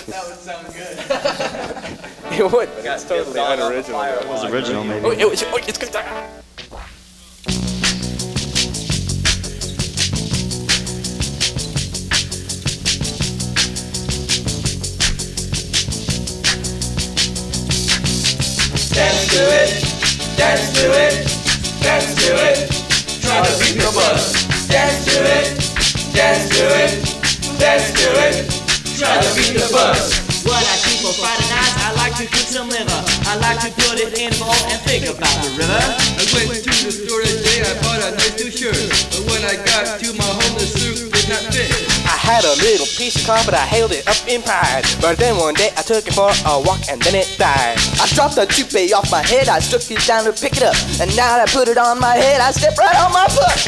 That would sound good. It would, but it's totally unoriginal. It was original, maybe. It's good. Dance to it, dance to it, dance to it. Try to beat the buzz. Dance to it, dance to it, dance to it. Try to beat the buzz. What I keep on Friday nights, I like to cook some liver. I like to put it in a bowl and think about the river. I went to the store today, I bought a nice new shirt. But when I got to my home, the suit did not fit. I had a little piece of car, but I held it up in pride. But then one day I took it for a walk and then it died. I dropped the toupee off my head, I struck it down to pick it up. And now that I put it on my head, I step right on my foot.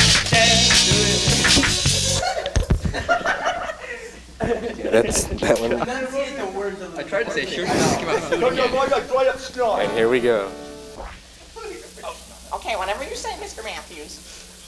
That's that one. I tried to say shirt, but it came out fluid. And here we go. Okay, whatever you say, Mr. Matthews.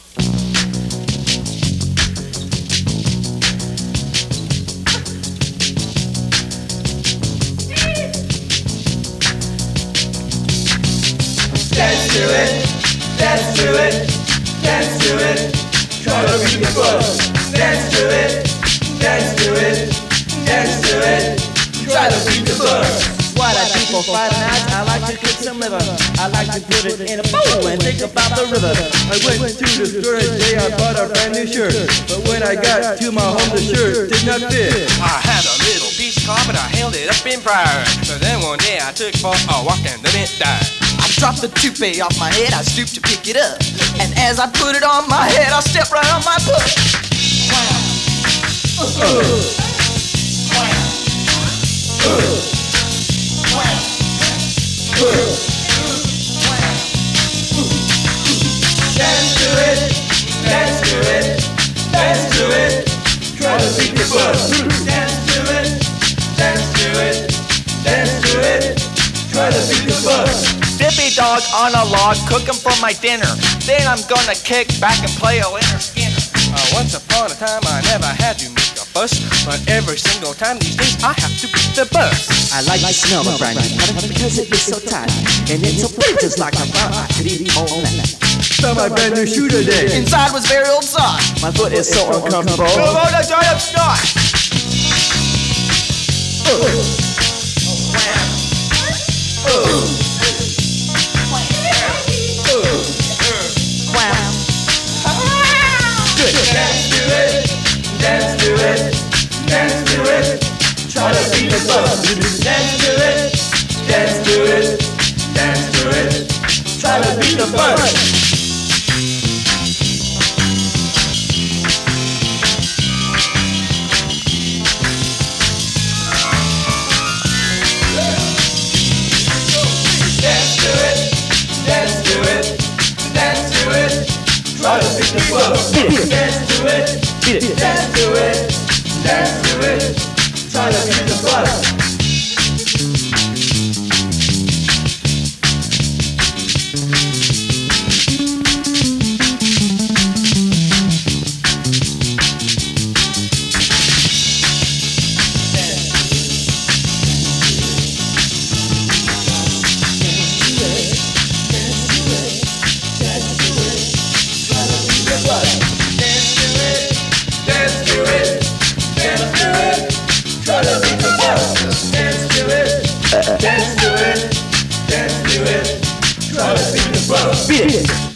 Dance to it, dance to it, dance to it. Try to beat the buzz. Dance to it, dance to it, dance to it. Try to beat the buzz. What I keep on Friday nights, I like to cook some liver. I like to put it in a bowl and think about the river. I went to the store today, I bought a brand new shirt. But when I got to my home, the shirt did not fit. I had a little piece of car, but I held it up in pride. So then one day I took it for a walk and then it died. I dropped the toupee off my head, I stooped to pick it up. And as I put it on my head, I stepped right on my foot. Dance to it, dance to it, dance to it. Try to beat the buzz. Dance to it, dance to it, dance to it. Try to beat the buzz. Dippy dog on a log, cooking for my dinner. Then I'm gonna kick back and play a winner skinner. Once upon a time I never had to make a fuss, but every single time these days I have to beat the bus. I like to smell the brand new butter because it is so tight. And it's so big, just like a bar, I could eat all that. Saw my brand new shoe today. Inside was very old sock. My foot is so uncomfortable. Go on a giant snot. Dance to it, dance to it, dance to it. Try to beat the buzz. Dance to it, dance to it, dance to it. Try to beat the buzz. Dance to it, dance to it, dance to it. Try to beat the buzz. Dance to it, dance to it, dance to it. Try to beat the buzz. Dance to it, dance to it, try to beat the buzz. Beat it.